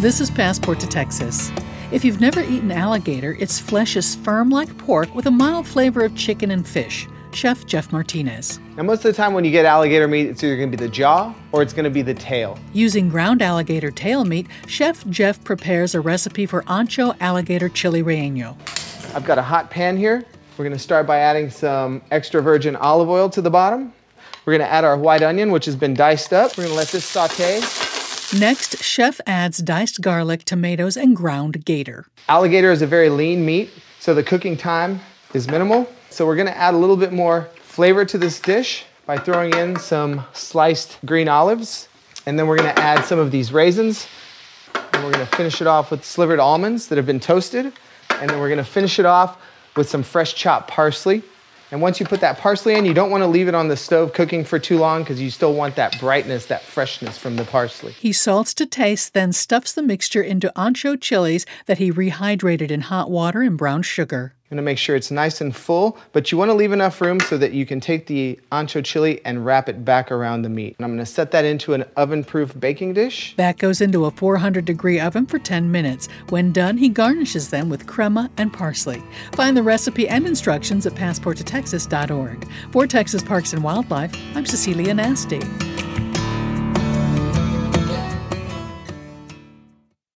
This is Passport to Texas. If you've never eaten alligator, its flesh is firm like pork with a mild flavor of chicken and fish. Chef Jeff Martinez. Now, most of the time when you get alligator meat, it's either going to be the jaw or it's going to be the tail. Using ground alligator tail meat, Chef Jeff prepares a recipe for ancho alligator chili relleno. I've got a hot pan here. We're going to start by adding some extra virgin olive oil to the bottom. We're going to add our white onion, which has been diced up. We're going to let this saute. Next, Chef adds diced garlic, tomatoes, and ground gator. Alligator is a very lean meat, so the cooking time is minimal. So we're going to add a little bit more flavor to this dish by throwing in some sliced green olives. And then we're going to add some of these raisins. And we're going to finish it off with slivered almonds that have been toasted. And then we're going to finish it off with some fresh chopped parsley. And once you put that parsley in, you don't want to leave it on the stove cooking for too long because you still want that brightness, that freshness from the parsley. He salts to taste, then stuffs the mixture into ancho chilies that he rehydrated in hot water and brown sugar. I'm going to make sure it's nice and full, but you want to leave enough room so that you can take the ancho chili and wrap it back around the meat. And I'm going to set that into an oven-proof baking dish. That goes into a 400-degree oven for 10 minutes. When done, he garnishes them with crema and parsley. Find the recipe and instructions at passporttotexas.org. For Texas Parks and Wildlife, I'm Cecilia Nasty.